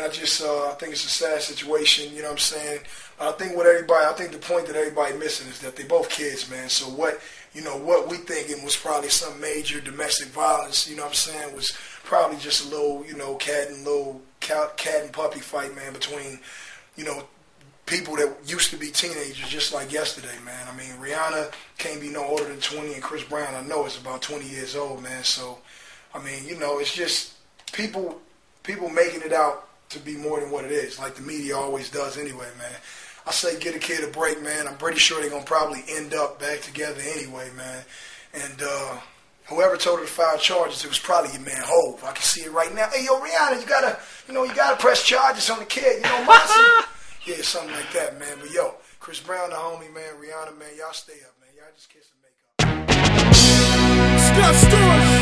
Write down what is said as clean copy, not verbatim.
I think it's a sad situation. You know what I'm saying? I think the point that everybody missing is that they both kids, man. So what we thinking was probably some major domestic violence. You know what I'm saying? Was probably just a little, cat and puppy fight, man, between, people that used to be teenagers, just like yesterday, man. I mean, Rihanna can't be no older than 20, and Chris Brown, I know, is about 20 years old, man. So, I mean, it's just people making it out to be more than what it is, like the media always does anyway, man. I say get a kid a break, man. I'm pretty sure they're going to probably end up back together anyway, man. And whoever told her to file charges, it was probably your man Hov. I can see it right now. Hey, yo, Rihanna, you gotta press charges on the kid, Mossy. Yeah, something like that, man. But yo, Chris Brown, the homie, man, Rihanna, man, y'all stay up, man. Y'all just kiss and make up. Step Stewart.